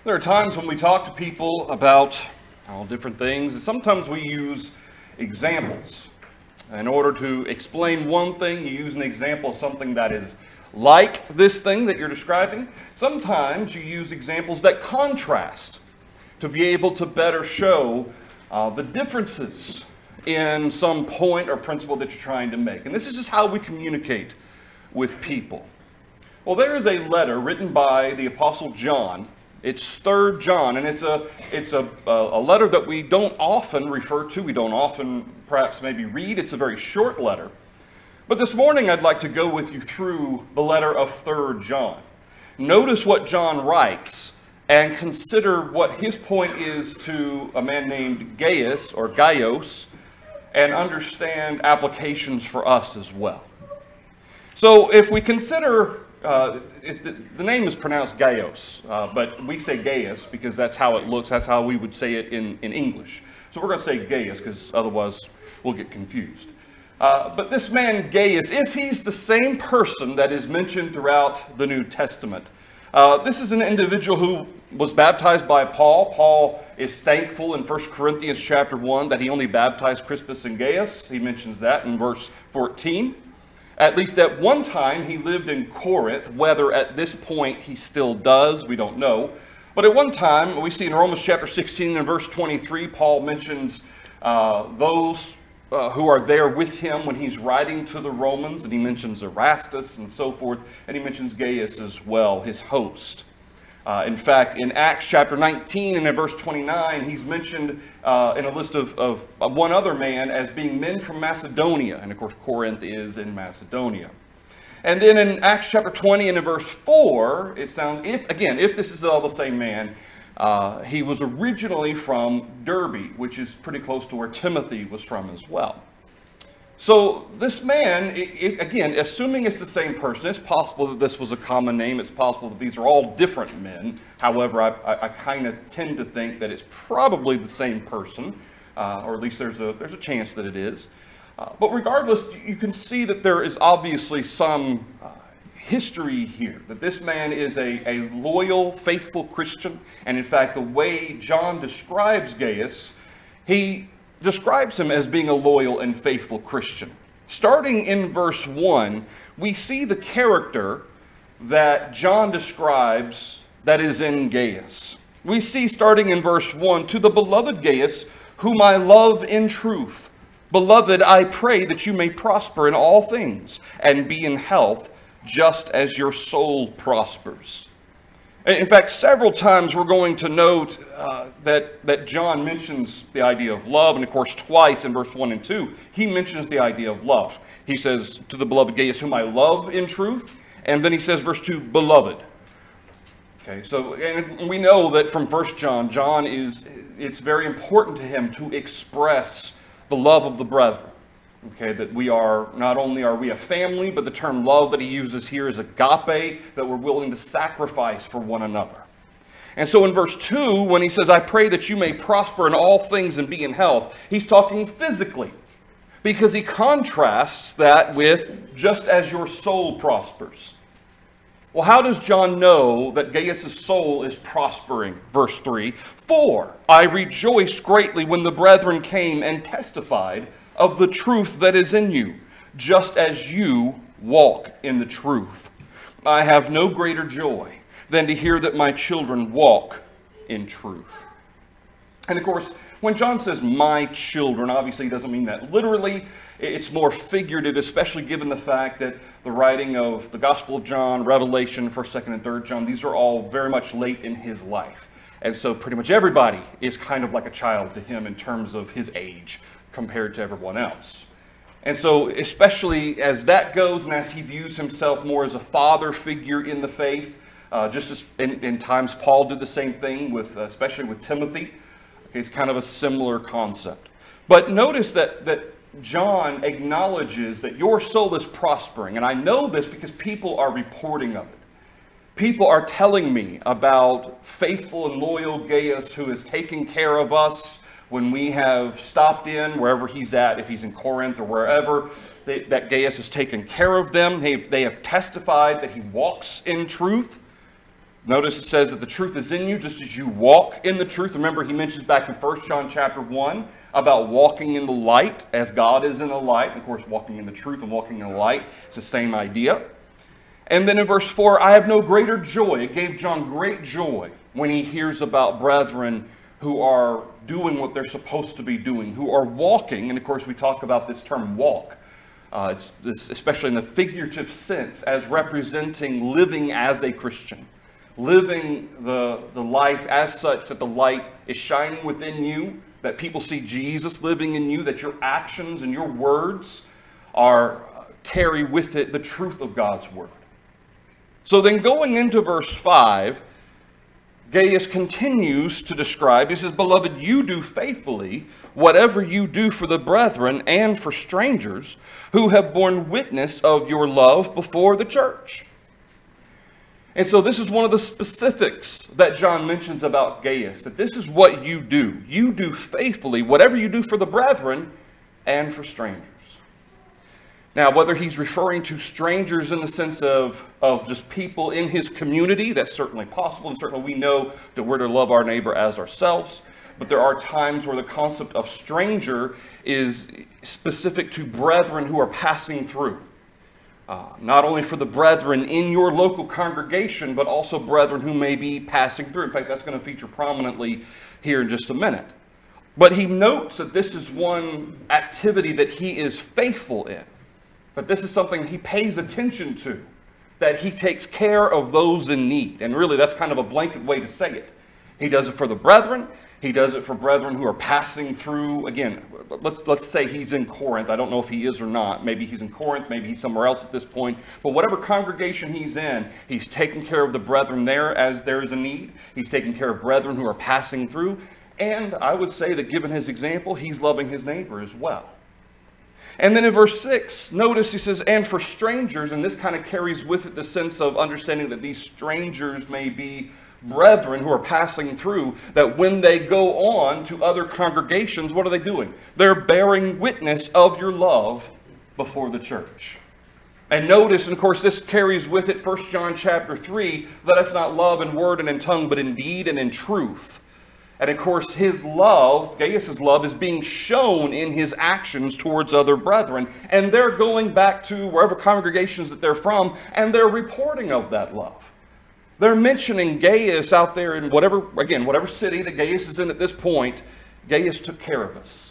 There are times when we talk to people about all different things, and sometimes we use examples. In order to explain one thing, you use an example of something that is like this thing that you're describing. Sometimes you use examples that contrast to be able to better show the differences in some point or principle that you're trying to make. And this is just how we communicate with people. Well, there is a letter written by the Apostle John. It's 3 John, and it's a letter that we don't often refer to. We don't often perhaps maybe read. It's a very short letter. But this morning I'd like to go with you through the letter of 3 John. Notice what John writes and consider what his point is to a man named Gaius or Gaius, and understand applications for us as well. So if we consider the name is pronounced Gaius, but we say Gaius because that's how it looks. That's how we would say it in English. So we're going to say Gaius because otherwise we'll get confused. But this man Gaius, if he's the same person that is mentioned throughout the New Testament, this is an individual who was baptized by Paul. Paul is thankful in 1 Corinthians chapter 1 that he only baptized Crispus and Gaius. He mentions that in verse 14. At least at one time, he lived in Corinth. Whether at this point he still does, we don't know. But at one time, we see in Romans chapter 16 and verse 23, Paul mentions those who are there with him when he's writing to the Romans, and he mentions Erastus and so forth, and he mentions Gaius as well, his host. In fact, in Acts chapter 19 and in verse 29, he's mentioned in a list of one other man as being men from Macedonia. And of course, Corinth is in Macedonia. And then in Acts chapter 20 and in verse 4, it sounds, if this is all the same man, he was originally from Derbe, which is pretty close to where Timothy was from as well. So this man, again, assuming it's the same person, it's possible that this was a common name. It's possible that these are all different men. However, I kind of tend to think that it's probably the same person, or at least there's a chance that it is. But regardless, you can see that there is obviously some history here, that this man is a loyal, faithful Christian. And in fact, the way John describes Gaius, he describes him as being a loyal and faithful Christian. Starting in verse 1, we see the character that John describes that is in Gaius. We see starting in verse 1, "To the beloved Gaius, whom I love in truth. Beloved, I pray that you may prosper in all things and be in health, just as your soul prospers." In fact, several times we're going to note that John mentions the idea of love, and of course twice in verse 1 and 2, he mentions the idea of love. He says, "To the beloved Gaius, whom I love in truth," and then he says, verse 2, "Beloved." Okay, so and we know that from 1 John, it's very important to him to express the love of the brethren. Okay, that we are, not only are we a family, but the term love that he uses here is agape, that we're willing to sacrifice for one another. And so in verse 2, when he says, "I pray that you may prosper in all things and be in health," he's talking physically, because he contrasts that with "just as your soul prospers." Well, how does John know that Gaius' soul is prospering? Verse 3, "For I rejoiced greatly when the brethren came and testified of the truth that is in you, just as you walk in the truth. I have no greater joy than to hear that my children walk in truth." And of course, when John says "my children," obviously he doesn't mean that literally. It's more figurative, especially given the fact that the writing of the Gospel of John, Revelation, 1st, 2nd, and 3rd John, these are all very much late in his life. And so pretty much everybody is kind of like a child to him in terms of his age compared to everyone else. And so especially as that goes, and as he views himself more as a father figure in the faith, just as in times Paul did the same thing with, especially with Timothy. Okay, it's kind of a similar concept. But notice that John acknowledges that your soul is prospering. And I know this because people are reporting of it. People are telling me about faithful and loyal Gaius who is taking care of us when we have stopped in, wherever he's at, if he's in Corinth or wherever, that Gaius has taken care of them. They have testified that he walks in truth. Notice it says that the truth is in you just as you walk in the truth. Remember, he mentions back in 1 John chapter 1 about walking in the light as God is in the light. Of course, walking in the truth and walking in the light, it's the same idea. And then in verse 4, I have no greater joy. It gave John great joy when he hears about brethren who are doing what they're supposed to be doing, who are walking. And of course, we talk about this term walk, especially in the figurative sense, as representing living as a Christian. Living the life as such that the light is shining within you, that people see Jesus living in you, that your actions and your words carry with it the truth of God's word. So then going into verse 5, Gaius continues to describe, he says, Beloved, you do faithfully whatever you do for the brethren and for strangers who have borne witness of your love before the church. And so this is one of the specifics that John mentions about Gaius, that this is what you do. You do faithfully whatever you do for the brethren and for strangers. Now, whether he's referring to strangers in the sense of just people in his community, that's certainly possible, and certainly we know that we're to love our neighbor as ourselves. But there are times where the concept of stranger is specific to brethren who are passing through. Not only for the brethren in your local congregation, but also brethren who may be passing through. In fact, that's going to feature prominently here in just a minute. But he notes that this is one activity that he is faithful in. But this is something he pays attention to, that he takes care of those in need. And really, that's kind of a blanket way to say it. He does it for the brethren. He does it for brethren who are passing through. Again, let's say he's in Corinth. I don't know if he is or not. Maybe he's in Corinth. Maybe he's somewhere else at this point. But whatever congregation he's in, he's taking care of the brethren there as there is a need. He's taking care of brethren who are passing through. And I would say that given his example, he's loving his neighbor as well. And then in verse 6, notice he says, and for strangers, and this kind of carries with it the sense of understanding that these strangers may be brethren who are passing through, that when they go on to other congregations, what are they doing? They're bearing witness of your love before the church. And notice, and of course this carries with it 1 John chapter 3, let us not love in word and in tongue, but in deed and in truth. And of course, his love, Gaius' love, is being shown in his actions towards other brethren. And they're going back to wherever congregations that they're from, and they're reporting of that love. They're mentioning Gaius out there in whatever city that Gaius is in at this point. Gaius took care of us.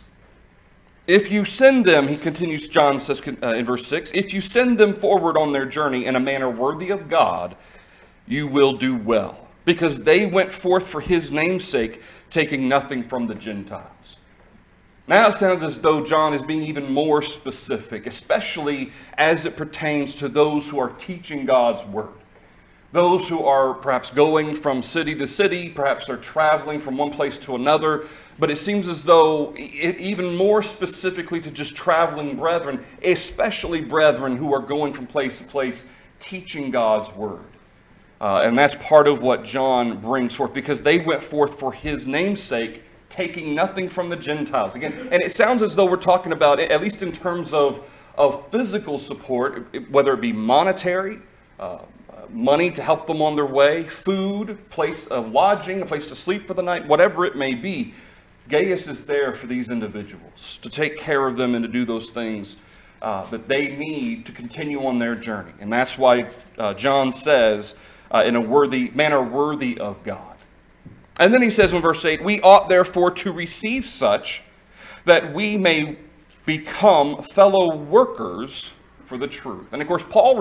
If you send them, he continues, John says in verse 6, if you send them forward on their journey in a manner worthy of God, you will do well. Because they went forth for his name's sake, taking nothing from the Gentiles. Now it sounds as though John is being even more specific, especially as it pertains to those who are teaching God's word. Those who are perhaps going from city to city, perhaps they're traveling from one place to another, but it seems as though even more specifically to just traveling brethren, especially brethren who are going from place to place, teaching God's word. And that's part of what John brings forth, because they went forth for his name's sake, taking nothing from the Gentiles. Again, and it sounds as though we're talking about, at least in terms of physical support, whether it be monetary, money to help them on their way, food, place of lodging, a place to sleep for the night, whatever it may be. Gaius is there for these individuals, to take care of them and to do those things that they need to continue on their journey. And that's why John says, in a manner worthy of God. And then he says in verse 8, we ought therefore to receive such that we may become fellow workers for the truth. And of course, Paul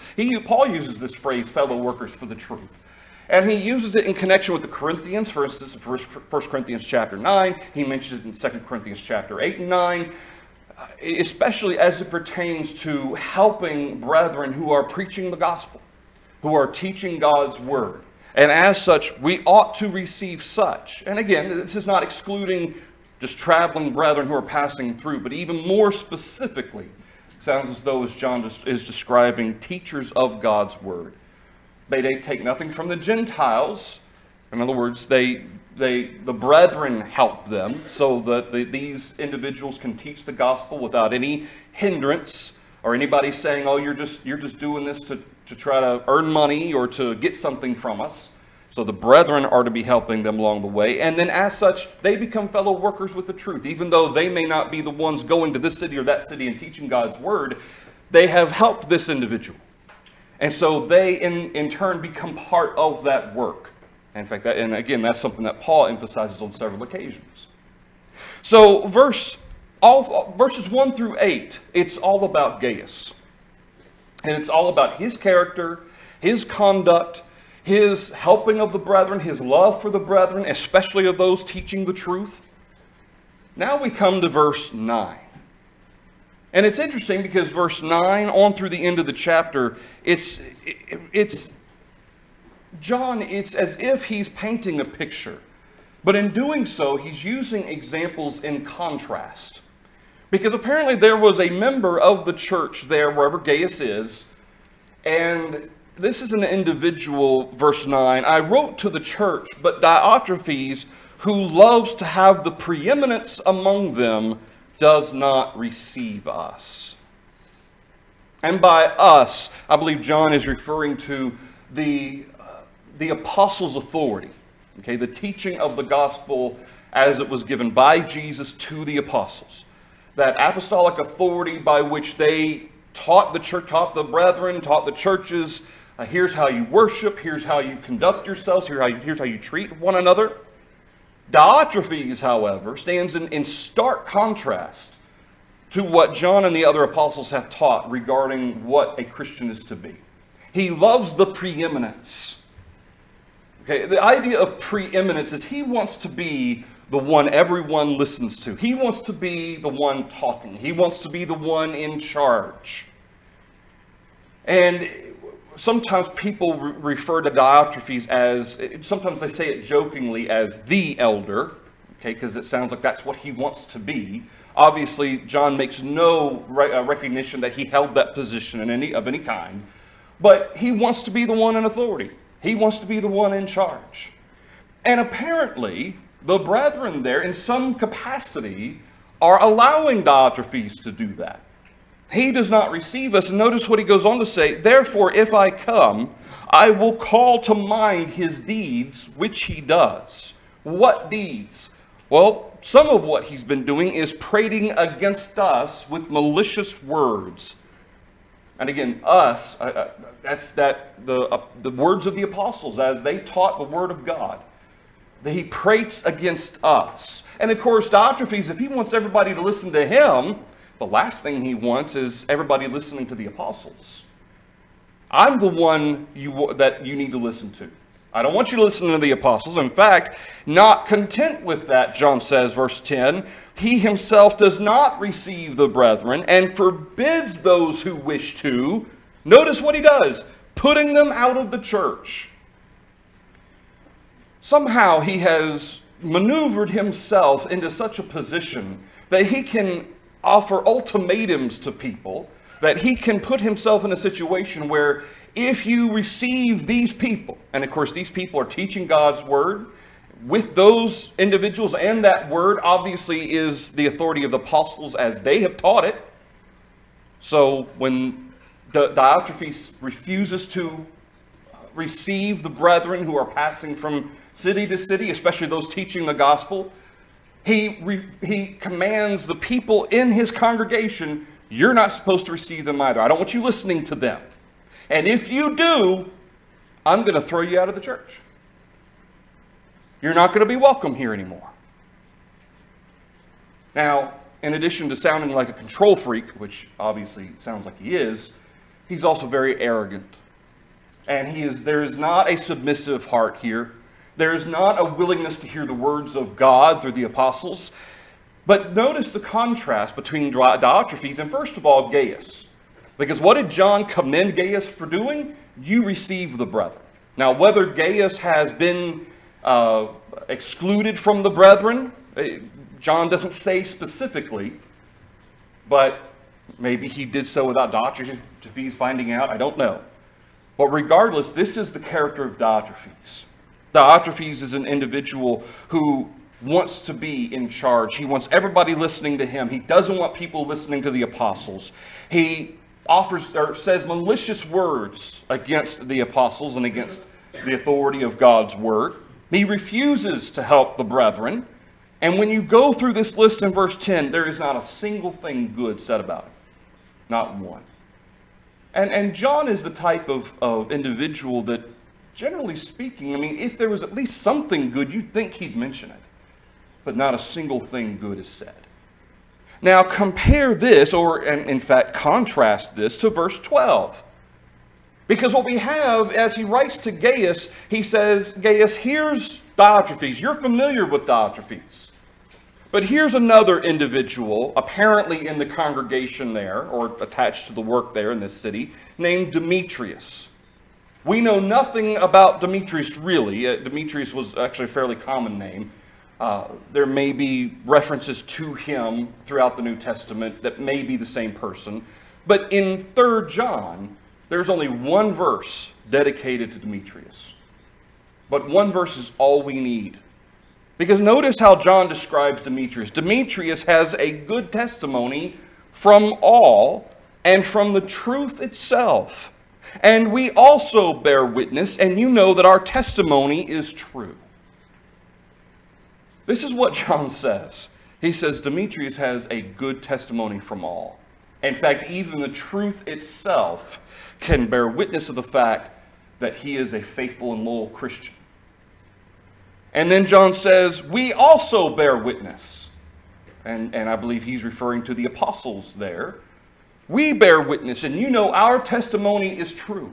uses this phrase, fellow workers for the truth. And he uses it in connection with the Corinthians. For instance, in 1 Corinthians chapter 9, he mentions it in 2 Corinthians chapter 8 and 9, especially as it pertains to helping brethren who are preaching the gospel, who are teaching God's word. And as such, we ought to receive such. And again, this is not excluding just traveling brethren who are passing through, but even more specifically, it sounds as though as John is describing teachers of God's word. They take nothing from the Gentiles. In other words, the brethren help them so that these individuals can teach the gospel without any hindrance or anybody saying, oh, you're just doing this to try to earn money or to get something from us. So the brethren are to be helping them along the way. And then as such, they become fellow workers with the truth. Even though they may not be the ones going to this city or that city and teaching God's word, they have helped this individual. And so they, in turn, become part of that work. In fact, and again, that's something that Paul emphasizes on several occasions. So verses 1 through 8, it's all about Gaius. And it's all about his character, his conduct, his helping of the brethren, his love for the brethren, especially of those teaching the truth. Now we come to verse 9. And it's interesting because verse 9 on through the end of the chapter, it's John, it's as if he's painting a picture. But in doing so, he's using examples in contrast. Because apparently there was a member of the church there, wherever Gaius is, and this is an individual, verse 9. I wrote to the church, but Diotrephes, who loves to have the preeminence among them, does not receive us. And by us, I believe John is referring to the apostles' authority. Okay, the teaching of the gospel as it was given by Jesus to the apostles. That apostolic authority by which they taught the church, taught the brethren, taught the churches, here's how you worship, here's how you conduct yourselves, here's how you treat one another. Diotrephes, however, stands in stark contrast to what John and the other apostles have taught regarding what a Christian is to be. He loves the preeminence. Okay, the idea of preeminence is he wants to be the one everyone listens to. He wants to be the one talking. He wants to be the one in charge. And sometimes people refer to Diotrephes as, sometimes they say it jokingly as the elder, okay, because it sounds like that's what he wants to be. Obviously, John makes no recognition that he held that position of any kind, but he wants to be the one in authority. He wants to be the one in charge. And apparently, the brethren there, in some capacity, are allowing Diotrephes to do that. He does not receive us. And notice what he goes on to say, therefore, if I come, I will call to mind his deeds, which he does. What deeds? Well, some of what he's been doing is prating against us with malicious words. And again, us, the words of the apostles as they taught the word of God. He prates against us. And of course, Diotrephes, if he wants everybody to listen to him, the last thing he wants is everybody listening to the apostles. I'm the one that you need to listen to. I don't want you to listen to the apostles. In fact, not content with that, John says, verse 10, he himself does not receive the brethren and forbids those who wish to. Notice what he does, putting them out of the church. Somehow he has maneuvered himself into such a position that he can offer ultimatums to people, that he can put himself in a situation where if you receive these people, and of course these people are teaching God's word, with those individuals, and that word obviously is the authority of the apostles as they have taught it. So when Diotrephes refuses to receive the brethren who are passing from city to city, especially those teaching the gospel, he commands the people in his congregation, you're not supposed to receive them either. I don't want you listening to them. And if you do, I'm going to throw you out of the church. You're not going to be welcome here anymore. Now, in addition to sounding like a control freak, which obviously sounds like he is, he's also very arrogant. And there is not a submissive heart here. There is not a willingness to hear the words of God through the apostles. But notice the contrast between Diotrephes and, first of all, Gaius. Because what did John commend Gaius for doing? You receive the brethren. Now, whether Gaius has been excluded from the brethren, John doesn't say specifically, but maybe he did so without Diotrephes finding out. I don't know. But regardless, this is the character of Diotrephes. Diotrephes is an individual who wants to be in charge. He wants everybody listening to him. He doesn't want people listening to the apostles. He offers or says malicious words against the apostles and against the authority of God's word. He refuses to help the brethren. And when you go through this list in verse 10, there is not a single thing good said about him. Not one. And John is the type of individual that, generally speaking, I mean, if there was at least something good, you'd think he'd mention it. But not a single thing good is said. Now compare this, or in fact contrast this, to verse 12. Because what we have, as he writes to Gaius, he says, Gaius, here's Diotrephes. You're familiar with Diotrephes. But here's another individual, apparently in the congregation there, or attached to the work there in this city, named Demetrius. We know nothing about Demetrius really. Demetrius was actually a fairly common name. There may be references to him throughout the New Testament that may be the same person. But in 3 John, there's only one verse dedicated to Demetrius. But one verse is all we need. Because notice how John describes Demetrius. Demetrius has a good testimony from all and from the truth itself. And we also bear witness, and you know that our testimony is true. This is what John says. He says Demetrius has a good testimony from all. In fact, even the truth itself can bear witness of the fact that he is a faithful and loyal Christian. And then John says, we also bear witness. And I believe he's referring to the apostles there. We bear witness, and you know our testimony is true.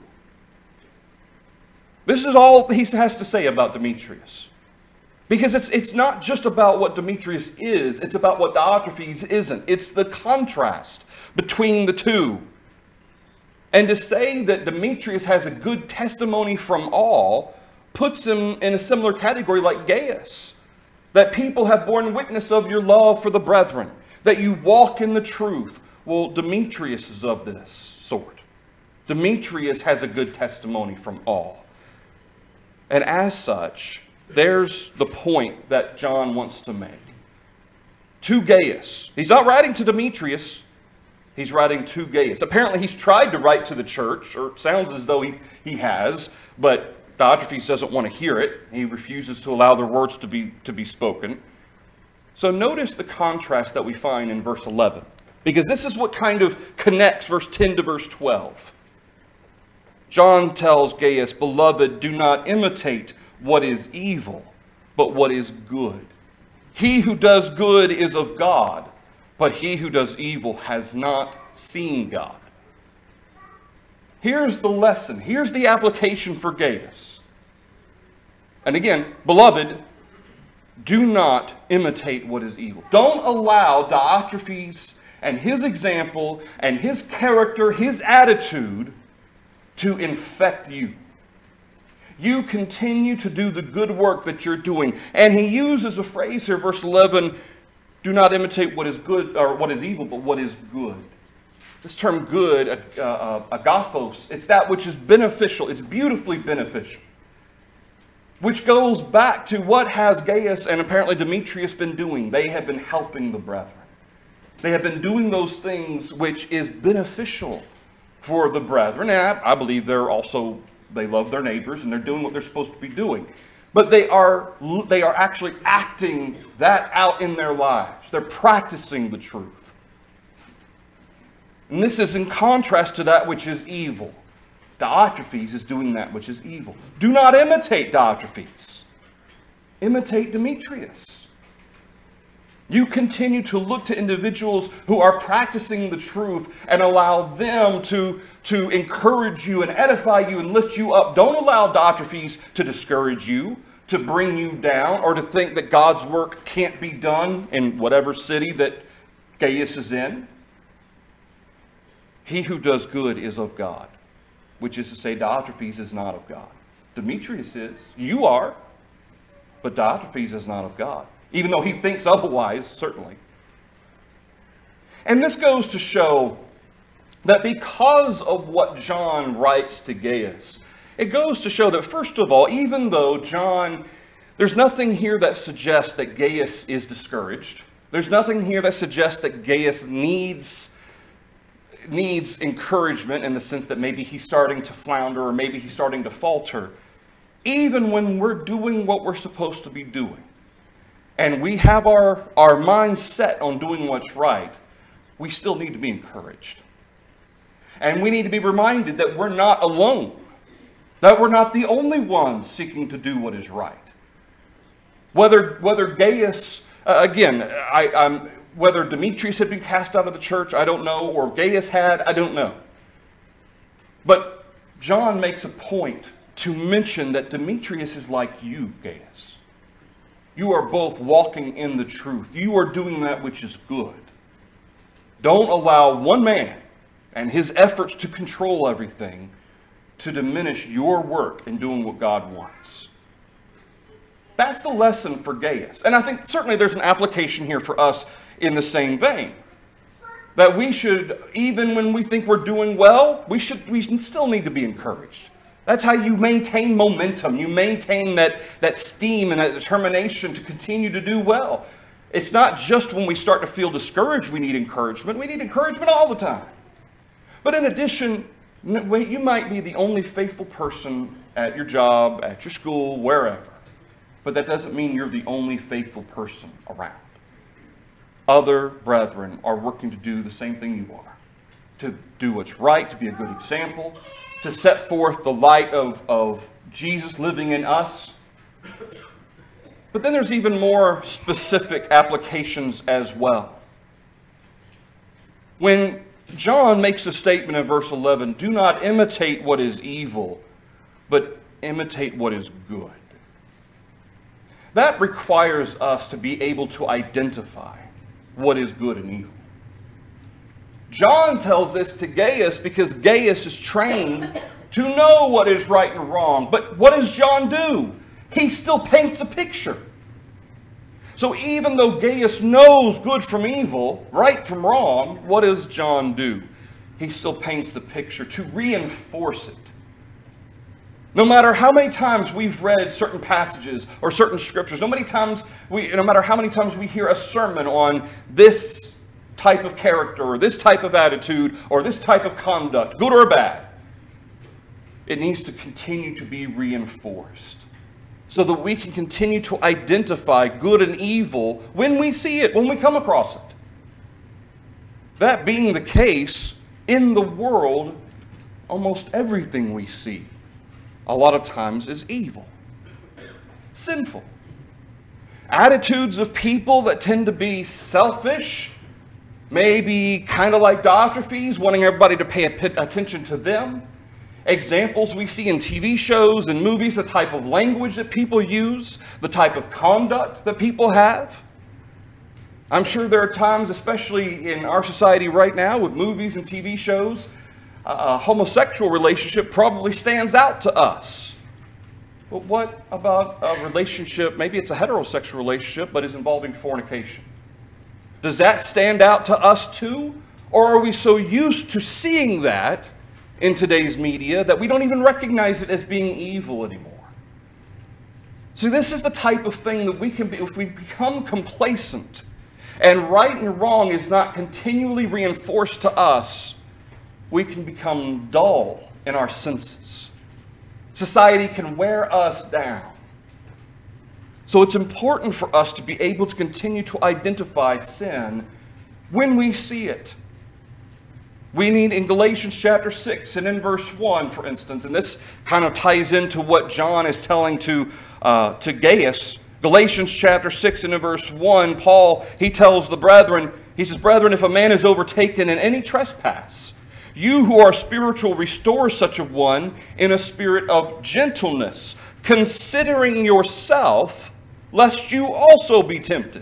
This is all he has to say about Demetrius. Because it's not just about what Demetrius is, it's about what Diotrephes isn't. It's the contrast between the two. And to say that Demetrius has a good testimony from all puts him in a similar category like Gaius. That people have borne witness of your love for the brethren, that you walk in the truth. Well, Demetrius is of this sort. Demetrius has a good testimony from all. And as such, there's the point that John wants to make. To Gaius. He's not writing to Demetrius. He's writing to Gaius. Apparently he's tried to write to the church, or it sounds as though he has, but Diotrephes doesn't want to hear it. He refuses to allow their words to be spoken. So notice the contrast that we find in verse 11. Because this is what kind of connects verse 10 to verse 12. John tells Gaius, beloved, do not imitate what is evil, but what is good. He who does good is of God, but he who does evil has not seen God. Here's the lesson. Here's the application for Gaius. And again, beloved, do not imitate what is evil. Don't allow Diotrephes and his example and his character, his attitude to infect you. You continue to do the good work that you're doing. And he uses a phrase here, verse 11, do not imitate what is good or what is evil, but what is good. This term good, agathos, it's that which is beneficial. It's beautifully beneficial. Which goes back to what has Gaius and apparently Demetrius been doing. They have been helping the brethren. They have been doing those things which is beneficial for the brethren. And I believe they love their neighbors and they're doing what they're supposed to be doing. But they are actually acting that out in their lives. They're practicing the truth. And this is in contrast to that which is evil. Diotrephes is doing that which is evil. Do not imitate Diotrephes. Imitate Demetrius. You continue to look to individuals who are practicing the truth and allow them to encourage you and edify you and lift you up. Don't allow Diotrephes to discourage you, to bring you down, or to think that God's work can't be done in whatever city that Gaius is in. He who does good is of God, which is to say Diotrephes is not of God. Demetrius is. You are. But Diotrephes is not of God. Even though he thinks otherwise, certainly. And this goes to show that because of what John writes to Gaius, it goes to show that, first of all, even though John, there's nothing here that suggests that Gaius is discouraged. There's nothing here that suggests that Gaius needs encouragement in the sense that maybe he's starting to flounder or maybe he's starting to falter. even when we're doing what we're supposed to be doing, and we have our mind set on doing what's right, we still need to be encouraged. And we need to be reminded that we're not alone, that we're not the only ones seeking to do what is right. Whether Gaius, whether Demetrius had been cast out of the church, I don't know, or Gaius had, I don't know. But John makes a point to mention that Demetrius is like you, Gaius. You are both walking in the truth. You are doing that which is good. Don't allow one man and his efforts to control everything to diminish your work in doing what God wants. That's the lesson for Gaius. And I think certainly there's an application here for us in the same vein. That we should, even when we think we're doing well, we still need to be encouraged. That's how you maintain momentum. You maintain that steam and that determination to continue to do well. It's not just when we start to feel discouraged we need encouragement. We need encouragement all the time. But in addition, you might be the only faithful person at your job, at your school, wherever. But that doesn't mean you're the only faithful person around. Other brethren are working to do the same thing you are. To do what's right, to be a good example, to set forth the light of Jesus living in us. But then there's even more specific applications as well. When John makes a statement in verse 11, do not imitate what is evil, but imitate what is good. That requires us to be able to identify what is good and evil. John tells this to Gaius because Gaius is trained to know what is right and wrong. But what does John do? He still paints a picture. So even though Gaius knows good from evil, right from wrong, what does John do? He still paints the picture to reinforce it. No matter how many times we've read certain passages or certain scriptures, no matter how many times we hear a sermon on this type of character or this type of attitude or this type of conduct, good or bad, it needs to continue to be reinforced so that we can continue to identify good and evil when we see it, when we come across it. That being the case, in the world, almost everything we see a lot of times is evil, sinful. Attitudes of people that tend to be selfish, maybe kind of like Diotrephes, wanting everybody to pay attention to them. Examples we see in TV shows and movies, the type of language that people use, the type of conduct that people have. I'm sure there are times, especially in our society right now with movies and TV shows, a homosexual relationship probably stands out to us. But what about a relationship, maybe it's a heterosexual relationship, but is involving fornication? Does that stand out to us too? Or are we so used to seeing that in today's media that we don't even recognize it as being evil anymore? See, this is the type of thing that we can be, if we become complacent and right and wrong is not continually reinforced to us, we can become dull in our senses. Society can wear us down. So it's important for us to be able to continue to identify sin when we see it. We need in Galatians chapter 6 and in verse 1, for instance, and this kind of ties into what John is telling to Gaius. Galatians chapter 6 and in verse 1, Paul, he tells the brethren, he says, brethren, if a man is overtaken in any trespass, you who are spiritual, restore such a one in a spirit of gentleness, considering yourself, lest you also be tempted.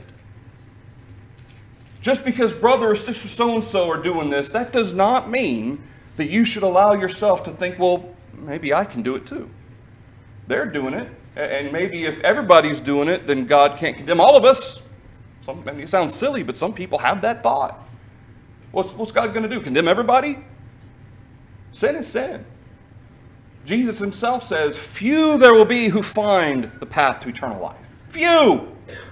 Just because brother or sister so-and-so are doing this, that does not mean that you should allow yourself to think, well, maybe I can do it too. They're doing it, and maybe if everybody's doing it, then God can't condemn all of us. Maybe it sounds silly, but some people have that thought. What's God going to do? Condemn everybody? Sin is sin. Jesus himself says, few there will be who find the path to eternal life. Few!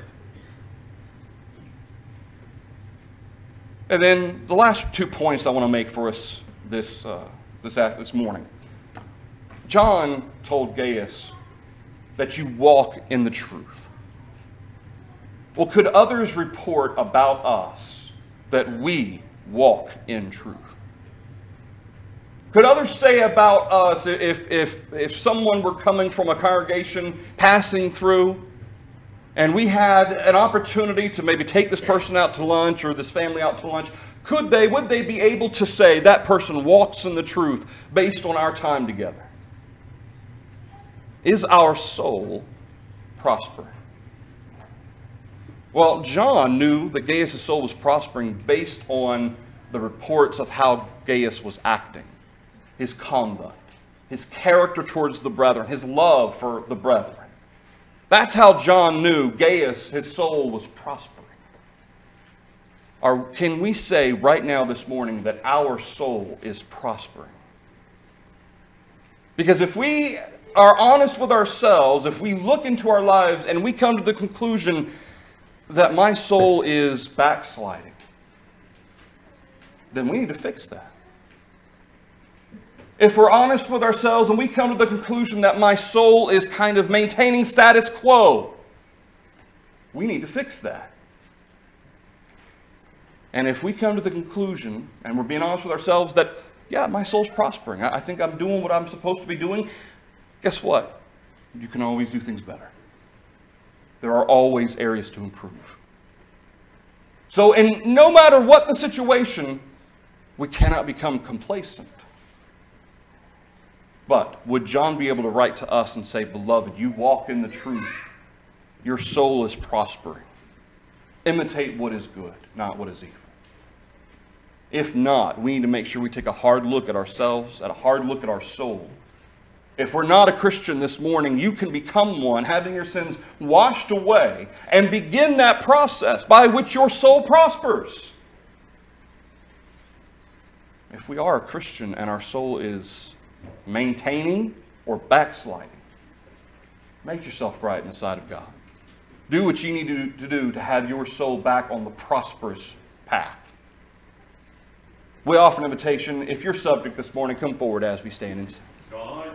And then the last 2 points I want to make for us this morning. John told Gaius that you walk in the truth? Well, could others report about us that we walk in truth? Could others say about us, if someone were coming from a congregation passing through, and we had an opportunity to maybe take this person out to lunch or this family out to lunch, would they be able to say that person walks in the truth based on our time together? Is our soul prospering? Well, John knew that Gaius' soul was prospering based on the reports of how Gaius was acting, his conduct, his character towards the brethren, his love for the brethren. That's how John knew Gaius, his soul, was prospering. Or can we say right now this morning that our soul is prospering? Because if we are honest with ourselves, if we look into our lives and we come to the conclusion that my soul is backsliding, then we need to fix that. If we're honest with ourselves and we come to the conclusion that my soul is kind of maintaining status quo, we need to fix that. And if we come to the conclusion, and we're being honest with ourselves, that, yeah, my soul's prospering, I think I'm doing what I'm supposed to be doing, guess what? You can always do things better. There are always areas to improve. So, and no matter what the situation, we cannot become complacent. But would John be able to write to us and say, beloved, you walk in the truth. Your soul is prospering. Imitate what is good, not what is evil. If not, we need to make sure we take a hard look at ourselves, a hard look at our soul. If we're not a Christian this morning, you can become one, having your sins washed away, and begin that process by which your soul prospers. If we are a Christian and our soul is maintaining or backsliding, make yourself right in the sight of God. Do what you need to do to have your soul back on the prosperous path. We offer an invitation. If you're subject this morning, come forward as we stand and sing.